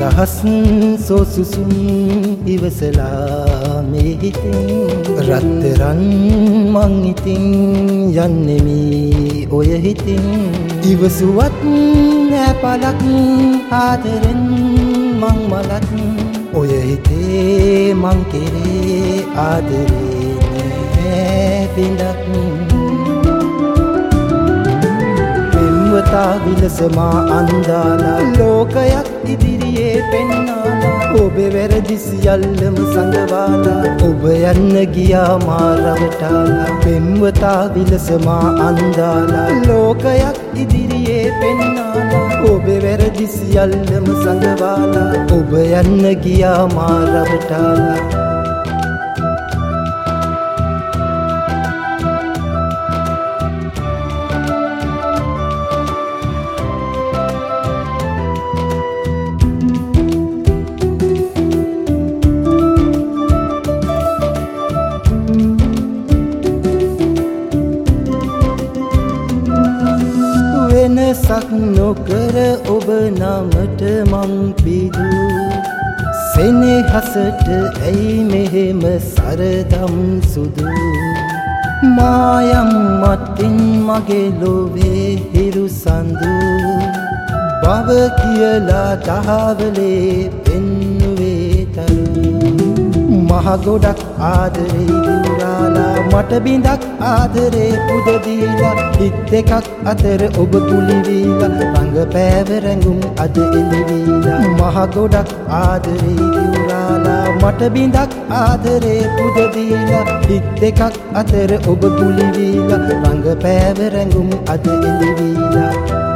දසදහස් සෝසුසුම් ඉවසලා මේ හිතින් රත්තරන් මං ඉතින් යන්නෙමි ඔය හිතින් ඉවසුවත් නෑ පලක් ආදරෙන් මං මලත් ඔය හිතේ මං කෙරේ ආදරේ නෑ බිඳක් පෙම්වතා විලසමා අන්දාලා ලෝකයක් ඉදිරියේ පෙන්නාලා ඔබේ වැරදි සියල්ලම සඟවාලා ඔබ යන්න ගියා මා රවටාලා පෙම්වතා විලසමා අන්දාලා ලෝකයක් ඉදිරියේ පෙන්නාලා ඔබේ වැරදි සියල්ලම සඟවාලා ඔබ යන්න ගියා මා රවටාලා වෙනසක් නොකර ඔබ නමට මං පිදු සෙනෙහසට ඇයි මෙහෙම සරදම් සුදු මායම් මතින් මගේ ලොවේ හිරු සඳු බව කියලා දහවලේ පෙන්නුවේ තරු මහ ගොඩක් ආදරේ දිවුරාලා මට බිඳක් ආදරේ පුද දීලා හිත් දෙකක් අතර ඔබ කුලි වීලා රඟ පෑව රැඟුම් අද එළිවීලා මහ ගොඩක් ආදරේ දිවුරාලා මට බිඳක් ආදරේ පුද දීලා හිත් දෙකක් අතර ඔබ කුලි වීලා රඟ පෑව රැඟුම් අද එළිවීලා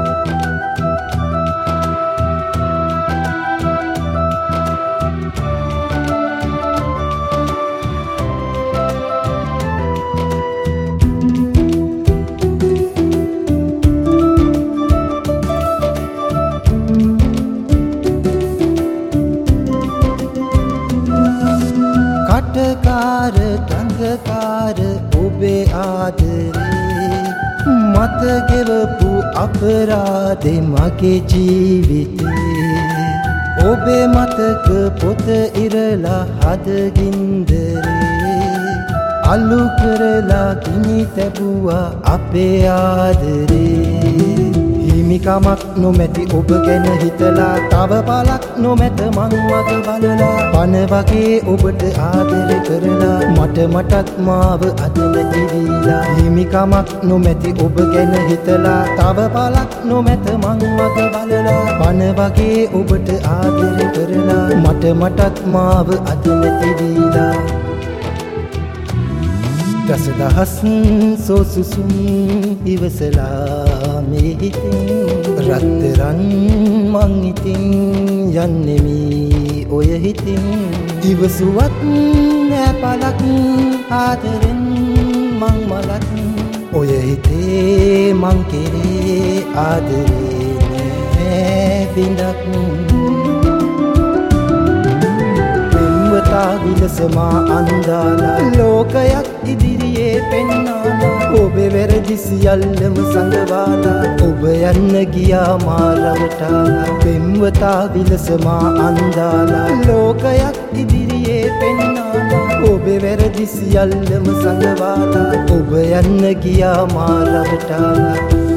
කටකාර ටඟකාර ඔබේ ආදරේ මත ගෙවපු අපරාධේ මගේ ජීවිතේ ඔබේ මතක පොත ඉරලා හදගින්දරේ අලු කරලා ගිනි තැබුවා අපේ ආදරේ හිමිකමක් නොමැති ඔබ ගැන හිතලා තව පලක් නොමැත මං මග බලලා පන වගේ ඔබට ආදර කරලා මටත් මාව අද නැතිවීලා හිමිකමක් නොමැති ඔබ ගැන හිතලා තව පලක් නොමැත මං මග බලලා පන වගේ ඔබට ආදර කරලා මටත් මාව අද නැතිවීලා දසදහස් සෝසුසුම් ඉවසලා මේ හිතින් රත්තරන් මං ඉතින් යන්නෙමි ඔය හිතින් ඉවසුවත් නෑ පලක් ආදරෙන් මං මලත් ඔය හිතේ මං කෙරේ ආදරේ නෑ බිඳක් පෙම්වතා විලසමා අන්දාලා ලෝකයක් ඉදිරියේ පෙන්නාලා ඔබේ වැරදි සියල්ලම සඟවාලා ඔබ යන්න ගියා මා රවටාලා පෙම්වතා විලසමා අන්දාලා ලෝකයක් ඉදිරියේ පෙන්නාලා ඔබේ වැරදි සියල්ලම සඟවාලා ඔබ යන්න ගියා මා රවටාලා